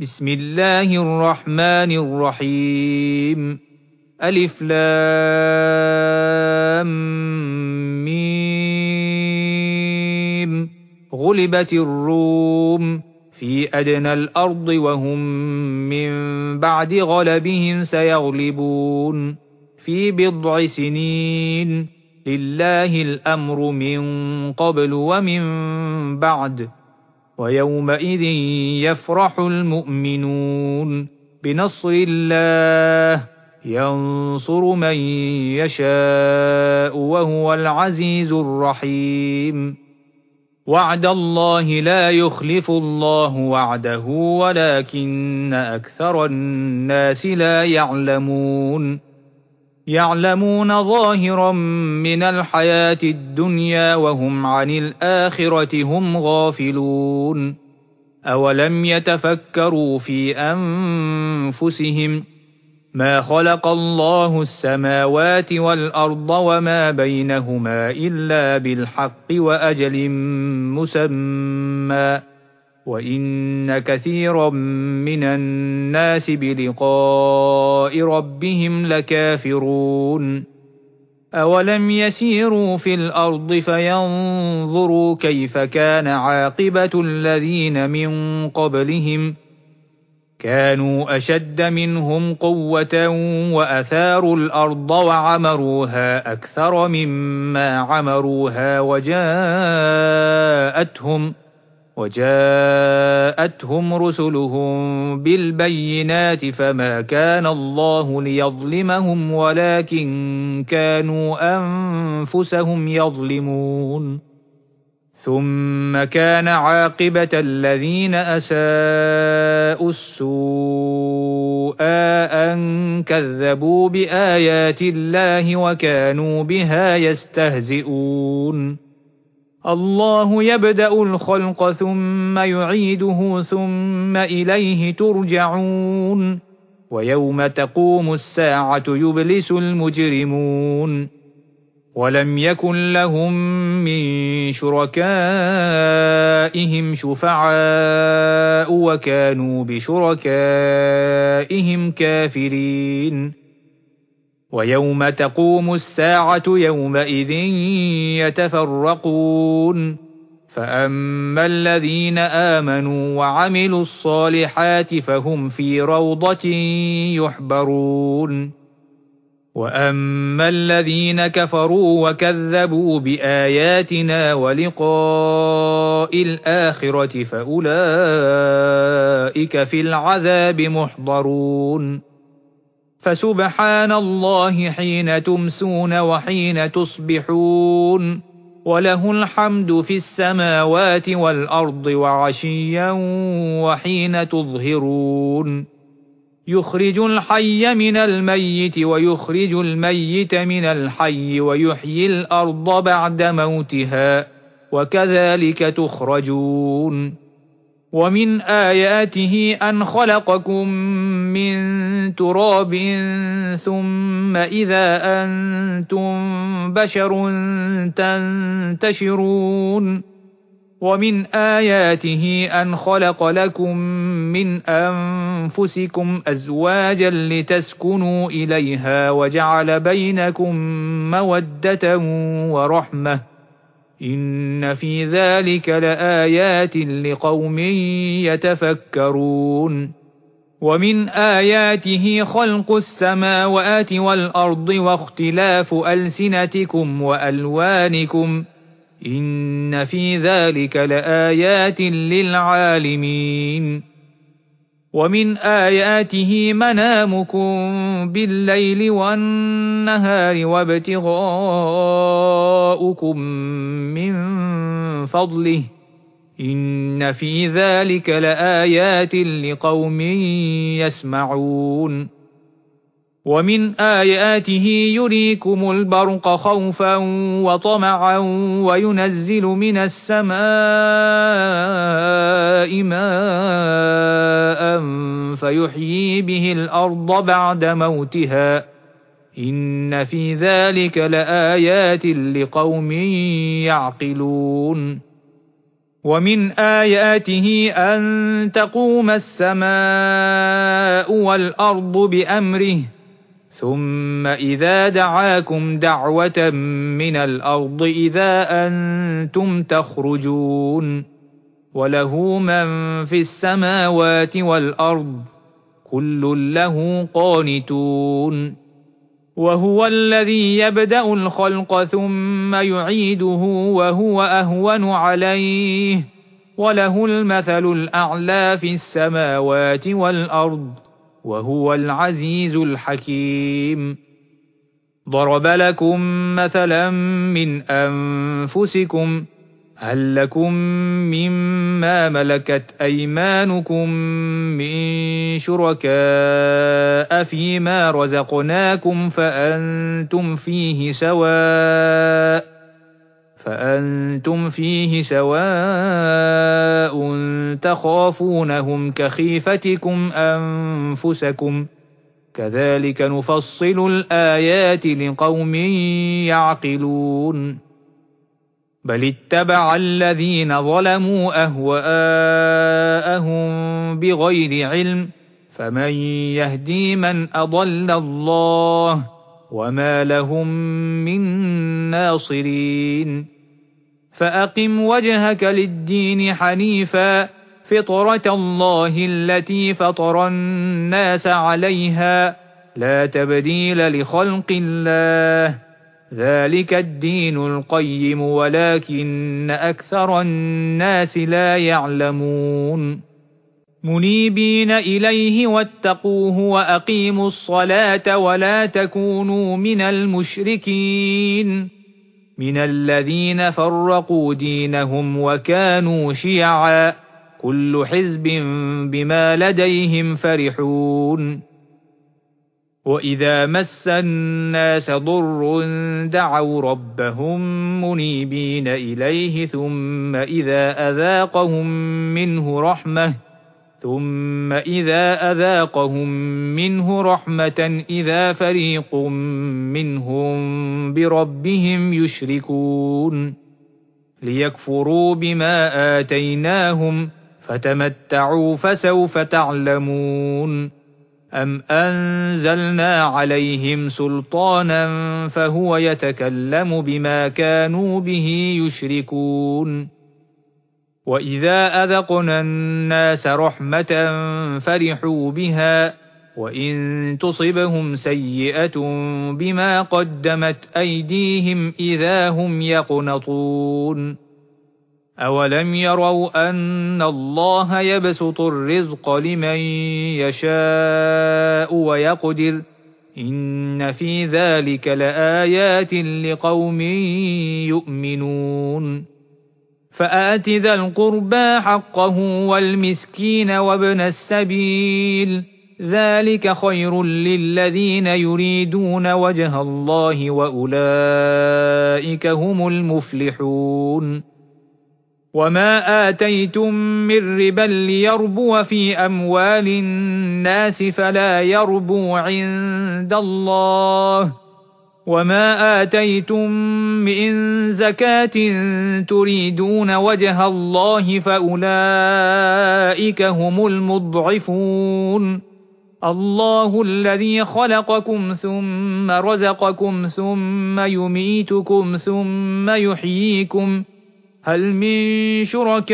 بسم الله الرحمن الرحيم. ألف لام ميم. غلبت الروم في أدنى الأرض وهم من بعد غلبهم سيغلبون في بضع سنين. لله الأمر من قبل ومن بعد. ويومئذ يفرح المؤمنون بنصر الله ينصر من يشاء وهو العزيز الرحيم. وعد الله لا يخلف الله وعده ولكن أكثر الناس لا يعلمون. يعلمون ظاهرا من الحياة الدنيا وهم عن الآخرة هم غافلون. أولم يتفكروا في أنفسهم ما خلق الله السماوات والأرض وما بينهما إلا بالحق وأجل مسمى وإن كثيرا من الناس بلقاء ربهم لكافرون. أولم يسيروا في الأرض فينظروا كيف كان عاقبة الذين من قبلهم كانوا أشد منهم قوة وأثاروا الأرض وعمروها أكثر مما عمروها وجاءتهم رسلهم بالبينات فما كان الله ليظلمهم ولكن كانوا أنفسهم يظلمون. ثم كان عاقبة الذين أساءوا السوء أن كذبوا بآيات الله وكانوا بها يستهزئون. الله يبدأ الخلق ثم يعيده ثم إليه ترجعون. ويوم تقوم الساعة يبلس المجرمون. ولم يكن لهم من شركائهم شفعاء وكانوا بشركائهم كافرين. ويوم تقوم الساعة يومئذ يتفرقون. فأما الذين آمنوا وعملوا الصالحات فهم في روضة يحبرون. وأما الذين كفروا وكذبوا بآياتنا ولقاء الآخرة فأولئك في العذاب محضرون. فسبحان الله حين تمسون وحين تصبحون وله الحمد في السماوات والأرض وعشيا وحين تظهرون. يخرج الحي من الميت ويخرج الميت من الحي ويحيي الأرض بعد موتها وكذلك تخرجون. ومن آياته أن خلقكم من تراب ثم إذا أنتم بشر تنتشرون. ومن آياته أن خلق لكم من أنفسكم أزواجا لتسكنوا إليها وجعل بينكم مودة ورحمة إن في ذلك لآيات لقوم يتفكرون. ومن آياته خلق السماوات والأرض واختلاف ألسنتكم وألوانكم إن في ذلك لآيات للعالمين. ومن آياته منامكم بالليل والنهار وابتغاؤكم من فضله إن في ذلك لآيات لقوم يسمعون. ومن آياته يريكم البرق خوفا وطمعا وينزل من السماء ماء فيحيي به الأرض بعد موتها إن في ذلك لآيات لقوم يعقلون. ومن آياته أن تقوم السماء والأرض بأمره ثم إذا دعاكم دعوة من الأرض إذا أنتم تخرجون وله من في السماوات والأرض كل له قانتون وهو الذي يبدأ الخلق ثم يعيده وهو أهون عليه وله المثل الأعلى في السماوات والأرض وهو العزيز الحكيم ضرب لكم مثلا من أنفسكم هل لكم مما ملكت أيمانكم من شركاء فيما رزقناكم فأنتم فيه سواء تخافونهم كخيفتكم أنفسكم كذلك نفصل الآيات لقوم يعقلون بل اتبع الذين ظلموا أهواءهم بغير علم فمن يهدي من أضل الله وما لهم من ناصرين فأقم وجهك للدين حنيفا فطرة الله التي فطر الناس عليها لا تبديل لخلق الله ذلك الدين القيم ولكن أكثر الناس لا يعلمون منيبين إليه واتقوه وأقيموا الصلاة ولا تكونوا من المشركين من الذين فرقوا دينهم وكانوا شيعا كل حزب بما لديهم فرحون وإذا مس الناس ضر دعوا ربهم منيبين إليه ثم إذا أذاقهم منه رحمة إذا فريق منهم بربهم يشركون ليكفروا بما آتيناهم فتمتعوا فسوف تعلمون أم أنزلنا عليهم سلطانا فهو يتكلم بما كانوا به يشركون وإذا أذقنا الناس رحمة فرحوا بها وإن تصبهم سيئة بما قدمت أيديهم إذا هم يقنطون أولم يروا أن الله يبسط الرزق لمن يشاء ويقدر إن في ذلك لآيات لقوم يؤمنون فآت ذا القربى حقه والمسكين وابن السبيل ذلك خير للذين يريدون وجه الله وأولئك هم المفلحون وما آتيتم من ربا ليربو في أموال الناس فلا يربو عند الله وما آتيتم من زكاة تريدون وجه الله فأولئك هم المضعفون الله الذي خلقكم ثم رزقكم ثم يميتكم ثم يحييكم هل من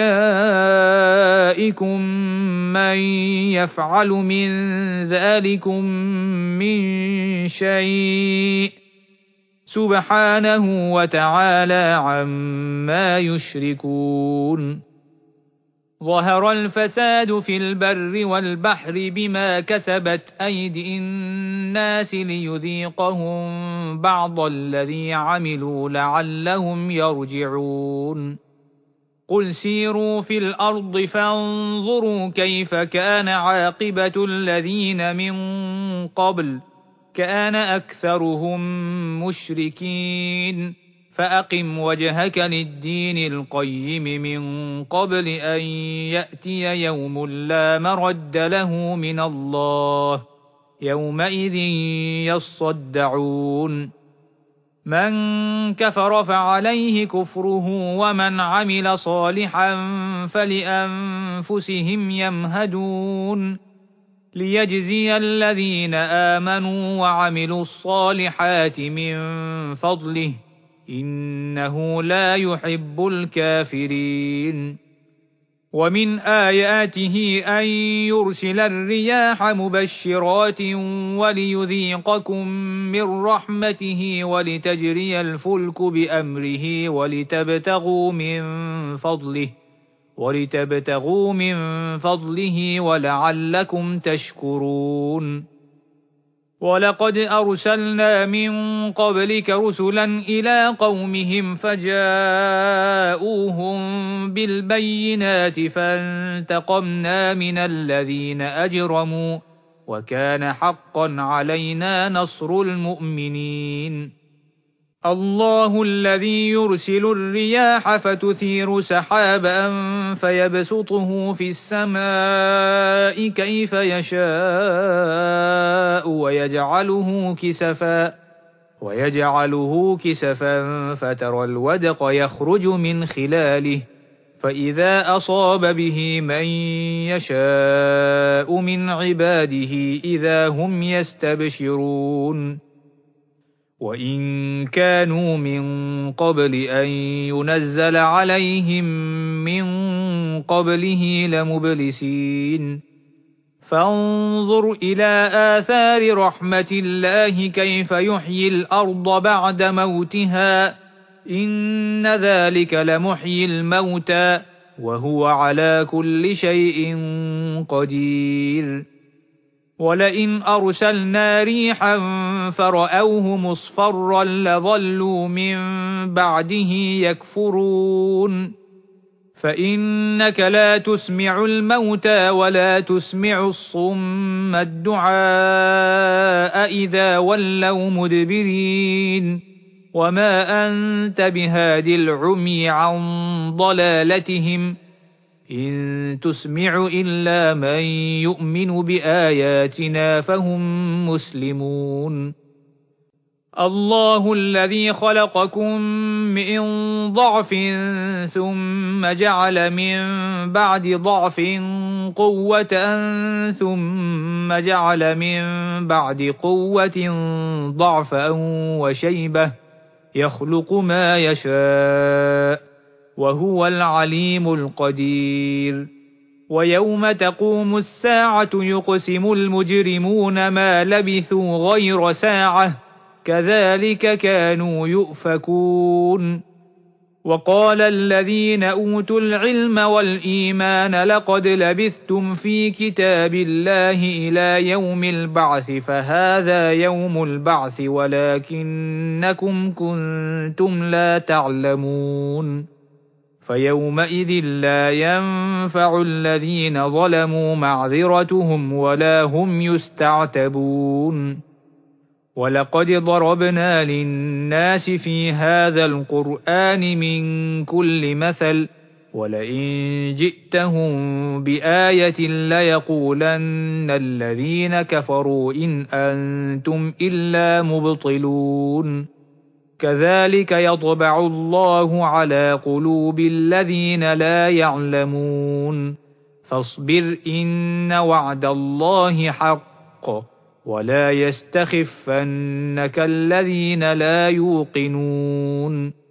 شركائكم من يفعل من ذلكم من شيء سبحانه وتعالى عما يشركون ظهر الفساد في البر والبحر بما كسبت أيدي الناس ليذيقهم بعض الذي عملوا لعلهم يرجعون قل سيروا في الأرض فانظروا كيف كان عاقبة الذين من قبل كان أكثرهم مشركين فأقم وجهك للدين القيم من قبل أن يأتي يوم لا مرد له من الله يومئذ يصدعون من كفر فعليه كفره ومن عمل صالحا فلأنفسهم يمهدون ليجزي الذين آمنوا وعملوا الصالحات من فضله إنه لا يحب الكافرين ومن آياته أن يرسل الرياح مبشرات وليذيقكم من رحمته ولتجري الفلك بأمره ولتبتغوا من فضله ولعلكم تشكرون ولقد أرسلنا من قبلك رسلا إلى قومهم فجاءوهم بالبينات فانتقمنا من الذين أجرموا وكان حقا علينا نصر المؤمنين الله الذي يرسل الرياح فتثير سحابا فيبسطه في السماء كيف يشاء ويجعله كسفا فترى الودق يخرج من خلاله فإذا أصاب به من يشاء من عباده إذا هم يستبشرون وإن كانوا من قبل أن ينزل عليهم من قبله لمبلسين فانظر إلى آثار رحمة الله كيف يحيي الأرض بعد موتها إن ذلك لمحيي الموتى وهو على كل شيء قدير ولئن أرسلنا ريحا فرأوه مصفرا لظلوا من بعده يكفرون فإنك لا تسمع الموتى ولا تسمع الصم الدعاء إذا ولوا مدبرين وما أنت بهاد العمي عن ضلالتهم إن تسمع إلا من يؤمن بآياتنا فهم مسلمون الله الذي خلقكم من ضعف ثم جعل من بعد ضعف قوة ثم جعل من بعد قوة ضعفا وشيبة يخلق ما يشاء وهو العليم القدير ويوم تقوم الساعة يقسم المجرمون ما لبثوا غير ساعة كذلك كانوا يؤفكون وقال الذين أوتوا العلم والإيمان لقد لبثتم في كتاب الله إلى يوم البعث فهذا يوم البعث ولكنكم كنتم لا تعلمون فيومئذ لا ينفع الذين ظلموا معذرتهم ولا هم يستعتبون ولقد ضربنا للناس في هذا القرآن من كل مثل ولئن جئتهم بآية ليقولن الذين كفروا إن أنتم إلا مبطلون كذلك يطبع الله على قلوب الذين لا يعلمون فاصبر إن وعد الله حق ولا يستخفنك الذين لا يوقنون